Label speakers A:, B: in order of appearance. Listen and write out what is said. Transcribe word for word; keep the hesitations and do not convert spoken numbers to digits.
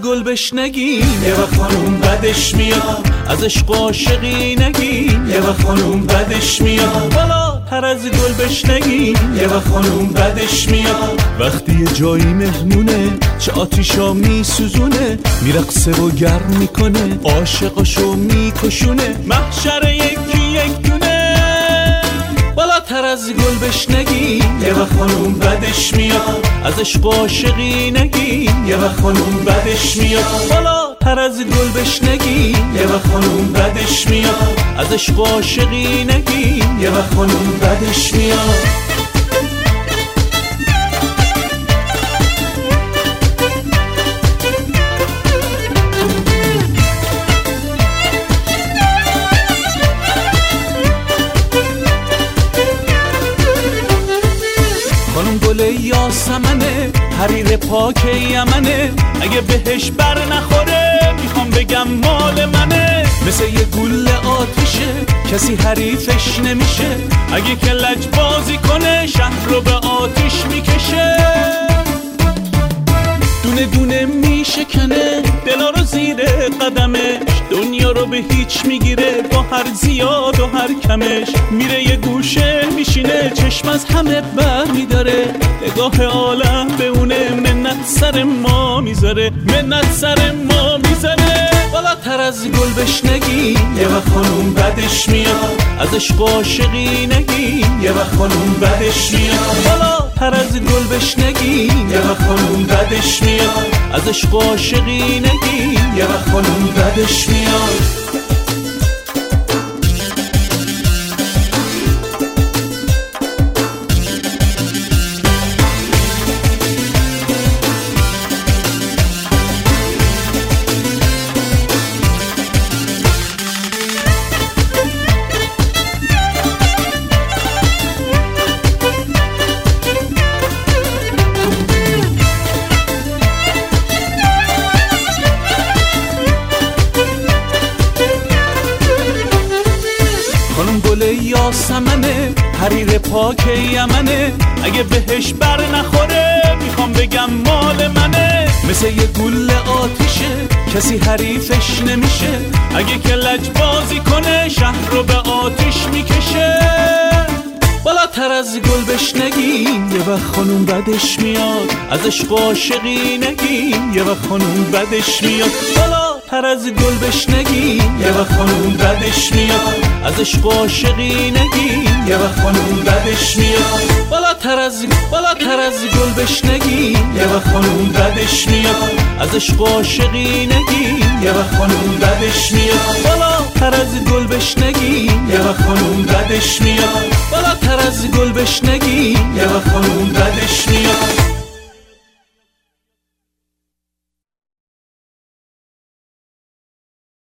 A: گل بشنگیم، یه وقت خانوم بدش میاد از عشق عاشقی نگیم، یه وقت خانوم بدش میاد بالا تر از گل بشنگیم، یه وقت خانوم بدش میاد وقتی یه جایی مهمونه چه آتیشا میسوزونه، میرقصه و گرم میکنه عاشقاشو میکشونه، محشر یکی یک دونه بالاتر از گل بشنگیم، یه وقت خانوم بدش میاد از عشق عاشقی نگیم، یه وقت خانوم بدش میاد بالاتر از گل بشنگیم، یه وقت خانوم بدش میاد از عشق عاشقی نگیم، یه وقت خانوم بدش میاد. خانم گل یاسمنه حریر پاک یمنه، اگه بهش بر نخوره میخوام بگم مال منه، مثل یه گل آتیشه کسی حریفش نمیشه، اگه که لج بازی کنه شهر رو به آتیش میکشه، دونه دونه میشکنه دلا رو زیر قدمش، دنیا رو به هیچ میگیره با هر زیاد و هر کمش، میره یه گوشه میشینه چشم از همه بر میداره، نگاه عالم به اونه منت سر ما میذاره، منت سر ما میذاره بالاتر از گل بشنگیم، یه وقت خانوم بدش میاد از عشق عاشقی نگیم، یه وقت خانوم بدش میاد بالاتر از گل بشنگیم، یه وقت خانوم بدش میاد از عشق عاشقی نگیم، یه وقت خانوم بدش میاد. خانم گل یاسمنه حریر پاک یمنه، اگه بهش بر نخوره میخوام بگم مال منه، مثل یه گل آتیشه کسی حریفش نمیشه، اگه که لج بازی کنه شهر رو به آتیش میکشه، بالاتر از گل بشنگیم، یه وقت خانوم بدش میاد از عشق عاشقی نگیم، یه وقت خانوم بدش میاد بالاتر از گل بشنگیم، یه وقت خانوم بدش میاد از عشق عاشقی نگیم، یه وقت خانوم بدش میاد بالاتر از بالاتر از گل بشنگیم، یه وقت خانوم بدش میاد از عشق عاشقی نگیم، یه وقت خانوم بدش میاد بالاتر از گل بشنگیم، یه وقت خانوم بدش میاد بالاتر از گل بشنگیم، یه وقت خانوم بدش میاد.